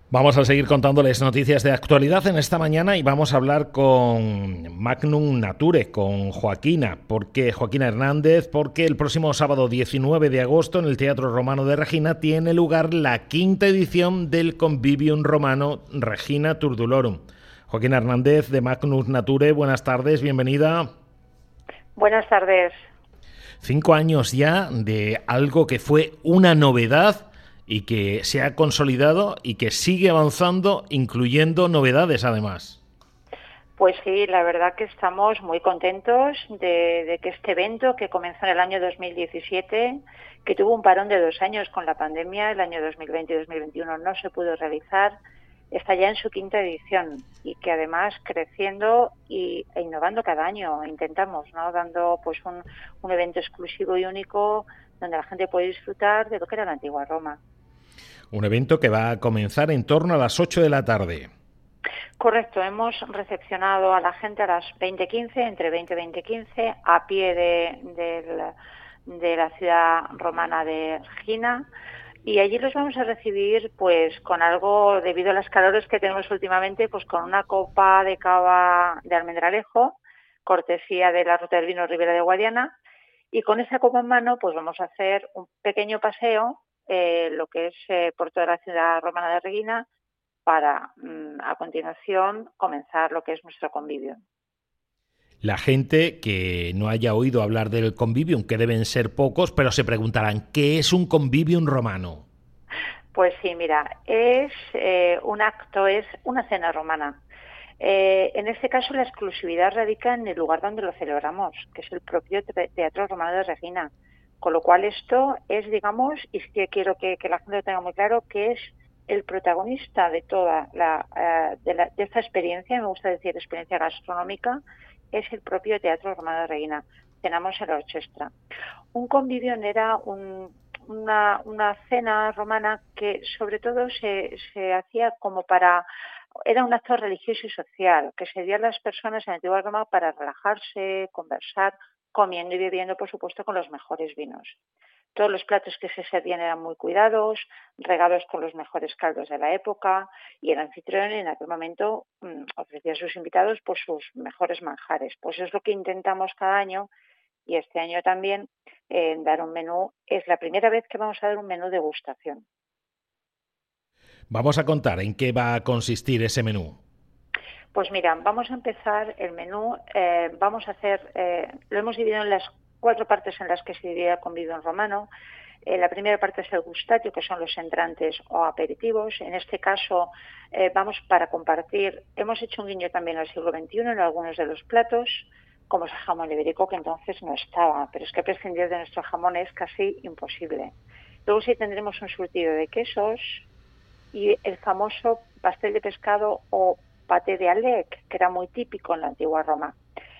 Vamos a seguir contándoles noticias de actualidad en esta mañana y vamos a hablar con Magnum Nature, con Joaquina Hernández, porque el próximo sábado 19 de agosto en el Teatro Romano de Regina tiene lugar la quinta edición del Convivium Romano Regina Turdulorum. Joaquina Hernández de Magnum Nature, buenas tardes, bienvenida. Buenas tardes. 5 años ya de algo que fue una novedad y que se ha consolidado y que sigue avanzando, incluyendo novedades además. Pues sí, la verdad que estamos muy contentos de que este evento, que comenzó en el año 2017, que tuvo un parón de 2 años con la pandemia, el año 2020 y 2021 no se pudo realizar, está ya en su quinta edición y que además creciendo e innovando cada año. Intentamos, ¿no? Dando pues un evento exclusivo y único donde la gente puede disfrutar de lo que era la antigua Roma. Un evento que va a comenzar en torno a las 8 de la tarde. Correcto, hemos recepcionado a la gente a las 20:15, entre 20 y 20:15, a pie de la ciudad romana de Regina, y allí los vamos a recibir pues con algo, debido a las calores que tenemos últimamente, pues con una copa de cava de almendralejo, cortesía de la Ruta del Vino Ribera de Guadiana, y con esa copa en mano pues vamos a hacer un pequeño paseo, lo que es por toda la ciudad romana de Regina, para a continuación comenzar lo que es nuestro convivio. La gente que no haya oído hablar del convivium, que deben ser pocos, pero se preguntarán, ¿qué es un convivium romano? Pues sí, mira, es un acto, es una cena romana. En este caso la exclusividad radica en el lugar donde lo celebramos, que es el propio Teatro Romano de Regina. Con lo cual esto es, digamos, y sí que quiero que la gente lo tenga muy claro, que es el protagonista de toda de esta experiencia, me gusta decir experiencia gastronómica, es el propio Teatro Romano de Regina. Cenamos en la orchestra. Un convivio era una cena romana que sobre todo se hacía como para, era un acto religioso y social, que se dio a las personas en la antigua Roma para relajarse, conversar, comiendo y bebiendo, por supuesto, con los mejores vinos. Todos los platos que se servían eran muy cuidados, regados con los mejores caldos de la época, y el anfitrión en aquel momento ofrecía a sus invitados pues sus mejores manjares. Pues es lo que intentamos cada año, y este año también dar un menú. Es la primera vez que vamos a dar un menú degustación. Vamos a contar en qué va a consistir ese menú. Pues mira, vamos a empezar el menú. Vamos a hacer, lo hemos dividido en las 4 partes en las que se divide el convivio en romano. La primera parte es el gustatio, que son los entrantes o aperitivos. En este caso, vamos para compartir. Hemos hecho un guiño también al siglo XXI en algunos de los platos, como es el jamón ibérico, que entonces no estaba, pero es que prescindir de nuestro jamón es casi imposible. Luego sí tendremos un surtido de quesos y el famoso pastel de pescado o paté de Alec, que era muy típico en la antigua Roma.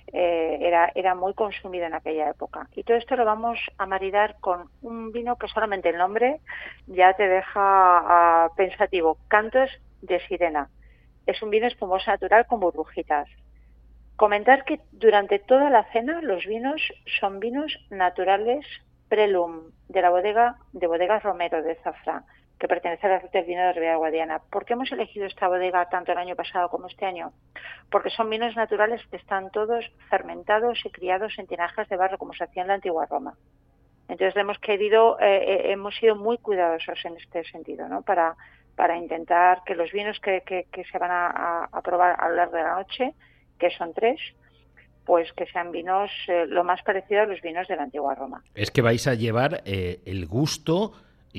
Era muy consumido en aquella época. Y todo esto lo vamos a maridar con un vino que solamente el nombre ya te deja pensativo. Cantos de Sirena. Es un vino espumoso natural con burbujitas. Comentar que durante toda la cena los vinos son vinos naturales Prelum, de la bodega Romero de Zafra, que pertenece a la ruta del vino de Ribera Guadiana. ¿Por qué hemos elegido esta bodega tanto el año pasado como este año? Porque son vinos naturales que están todos fermentados y criados en tinajas de barro, como se hacía en la antigua Roma. Entonces hemos sido muy cuidadosos en este sentido, ¿no? Para intentar que los vinos que se van a probar a lo largo de la noche, que son 3, pues que sean vinos lo más parecido a los vinos de la antigua Roma. Es que vais a llevar el gusto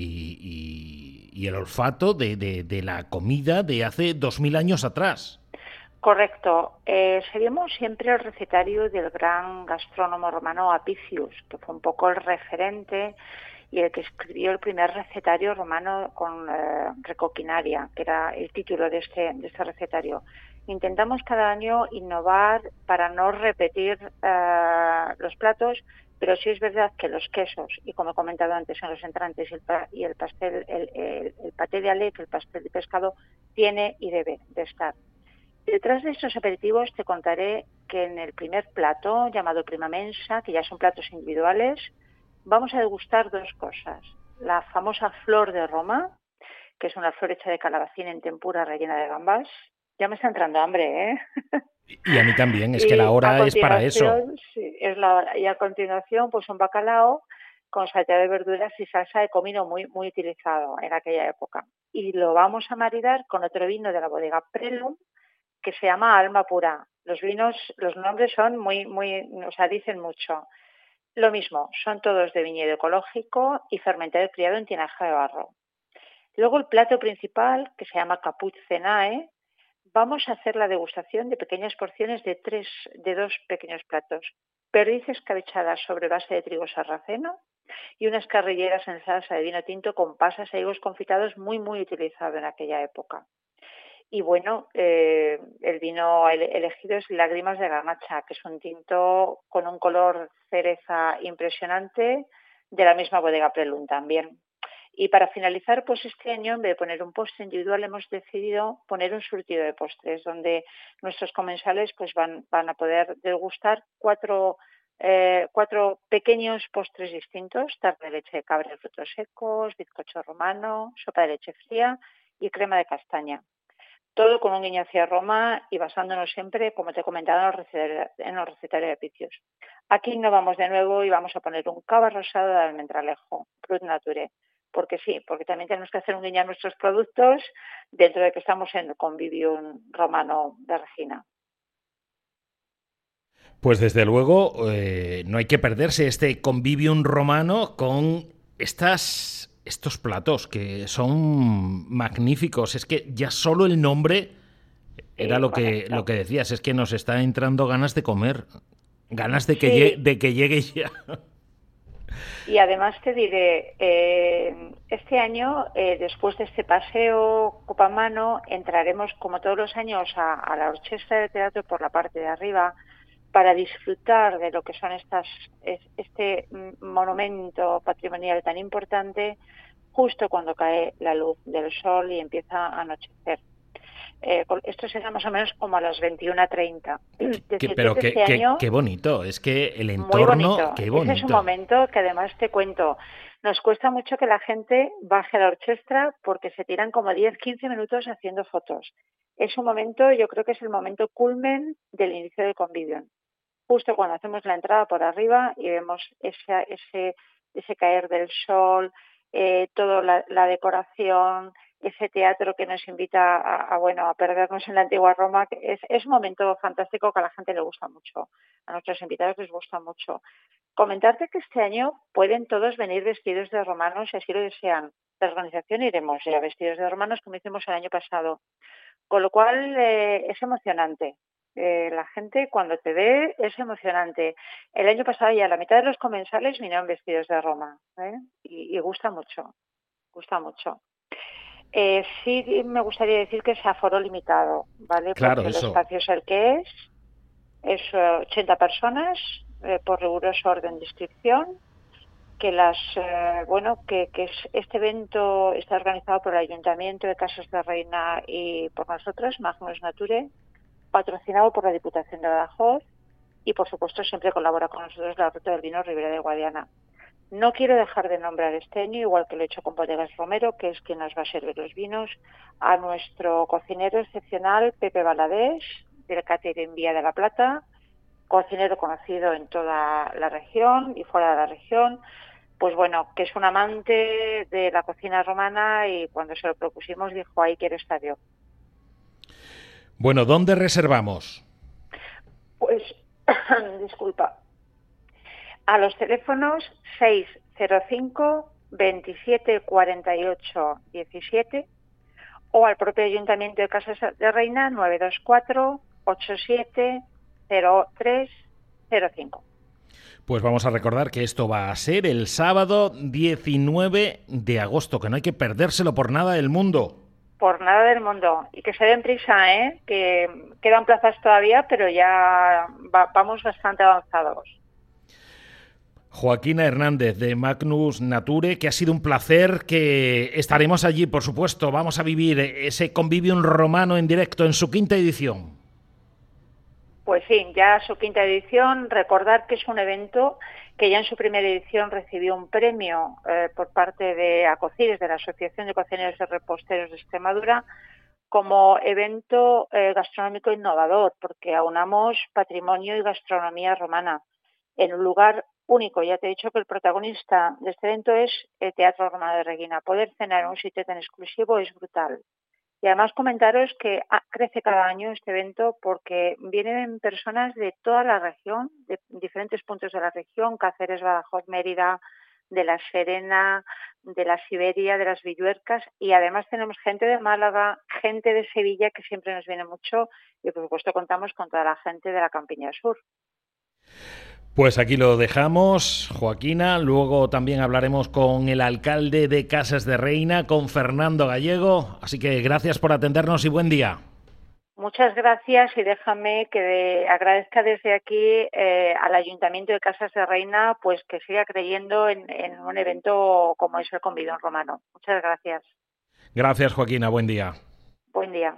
y el olfato de la comida de hace 2000 años atrás. Correcto. Seguimos siempre el recetario del gran gastrónomo romano Apicius, que fue un poco el referente y el que escribió el primer recetario romano con recoquinaria, que era el título de este recetario. Intentamos cada año innovar para no repetir los platos, pero sí es verdad que los quesos, y como he comentado antes, en los entrantes y el pastel, el paté de Alec, el pastel de pescado, tiene y debe de estar. Detrás de estos aperitivos te contaré que en el primer plato, llamado prima mensa, que ya son platos individuales, vamos a degustar 2 cosas. La famosa flor de Roma, que es una flor hecha de calabacín en tempura rellena de gambas. Ya me está entrando hambre, ¿eh? Y a mí también, es que la hora es para eso. Sí, es la hora. Y a continuación, pues un bacalao con salteado de verduras y salsa de comino muy, muy utilizado en aquella época. Y lo vamos a maridar con otro vino de la bodega Prelum, que se llama Alma Pura. Los vinos, los nombres son muy, o sea, dicen mucho. Lo mismo, son todos de viñedo ecológico y fermentado y criado en tinaja de barro. Luego el plato principal, que se llama Caput Cenae, vamos a hacer la degustación de pequeñas porciones de 2 pequeños platos. Perdices escabechadas sobre base de trigo sarraceno y unas carrilleras en salsa de vino tinto con pasas e higos confitados muy, muy utilizado en aquella época. Y bueno, el vino elegido es Lágrimas de Garnacha, que es un tinto con un color cereza impresionante, de la misma bodega Prelum también. Y para finalizar, pues este año, en vez de poner un postre individual, hemos decidido poner un surtido de postres, donde nuestros comensales pues van a poder degustar cuatro pequeños postres distintos: tarta de leche de cabra y frutos secos, bizcocho romano, sopa de leche fría y crema de castaña. Todo con un guiño hacia Roma y basándonos siempre, como te he comentado, en los recetarios de Picius. Aquí innovamos de nuevo y vamos a poner un cava rosado de almendralejo, Brut Nature. Porque sí, porque también tenemos que hacer un guiño a nuestros productos dentro de que estamos en el Convivium Romano de Regina. Pues desde luego no hay que perderse este Convivium Romano con estos platos que son magníficos. Es que ya solo el nombre era lo que decías, es que nos está entrando ganas de comer, ganas de que llegue ya. Y además te diré, este año, después de este paseo copa mano, entraremos como todos los años a la orquesta de teatro por la parte de arriba para disfrutar de lo que son este monumento patrimonial tan importante, justo cuando cae la luz del sol y empieza a anochecer. Esto será más o menos como a las 21:30. Pero qué bonito, es que el entorno, muy bonito. qué bonito. Ese es un momento que además te cuento, nos cuesta mucho que la gente baje a la orquesta porque se tiran como 10-15 minutos haciendo fotos. Es un momento, yo creo que es el momento culmen del inicio del Convivium. Justo cuando hacemos la entrada por arriba y vemos ese caer del sol, toda la decoración, ese teatro que nos invita a perdernos en la antigua Roma, que es un momento fantástico que a la gente le gusta mucho, a nuestros invitados les gusta mucho. Comentarte que este año pueden todos venir vestidos de romanos si así lo desean. La organización iremos ya vestidos de romanos como hicimos el año pasado, con lo cual es emocionante. La gente cuando te ve es emocionante. El año pasado ya la mitad de los comensales vinieron vestidos de Roma, y gusta mucho, gusta mucho. Sí me gustaría decir que es aforo limitado, ¿vale? Claro, porque eso. el espacio es el que es 80 personas, por riguroso orden de inscripción, que este evento está organizado por el Ayuntamiento de Casas de Reina y por nosotros, Magnus Nature, patrocinado por la Diputación de Badajoz y, por supuesto, siempre colabora con nosotros la Ruta del Vino Ribera de Guadiana. No quiero dejar de nombrar este año, igual que lo he hecho con Bodegas Romero, que es quien nos va a servir los vinos, a nuestro cocinero excepcional, Pepe Valadés, del Catering Vía de la Plata, cocinero conocido en toda la región y fuera de la región, pues bueno, que es un amante de la cocina romana y cuando se lo propusimos dijo, ahí quiero estar yo. Bueno, ¿dónde reservamos? Pues, disculpa, a los teléfonos 605 27 48 17 o al propio Ayuntamiento de Casas de Reina 924 87 03 05. Pues vamos a recordar que esto va a ser el sábado 19 de agosto, que no hay que perdérselo por nada del mundo. Por nada del mundo. Y que se den prisa, que quedan plazas todavía, pero ya vamos bastante avanzados. Joaquina Hernández de Magnus Nature, que ha sido un placer, que estaremos allí, por supuesto. Vamos a vivir ese Convivium Romano en directo en su 5ª edición. Pues sí, ya su quinta edición. Recordar que es un evento que ya en su primera edición recibió un premio por parte de ACOCIRES, de la Asociación de Cocineros y Reposteros de Extremadura, como evento gastronómico innovador, porque aunamos patrimonio y gastronomía romana en un lugar único. Ya te he dicho que el protagonista de este evento es el Teatro Romano de Reguina. Poder cenar en un sitio tan exclusivo es brutal. Y además comentaros que crece cada año este evento porque vienen personas de toda la región, de diferentes puntos de la región, Cáceres, Badajoz, Mérida, de la Serena, de la Siberia, de las Villuercas, y además tenemos gente de Málaga, gente de Sevilla que siempre nos viene mucho, y por supuesto contamos con toda la gente de la Campiña Sur. Pues aquí lo dejamos, Joaquina. Luego también hablaremos con el alcalde de Casas de Reina, con Fernando Gallego. Así que gracias por atendernos y buen día. Muchas gracias, y déjame que agradezca desde aquí al Ayuntamiento de Casas de Reina, pues que siga creyendo en un evento como es el Convidón Romano. Muchas gracias. Gracias, Joaquina. Buen día. Buen día.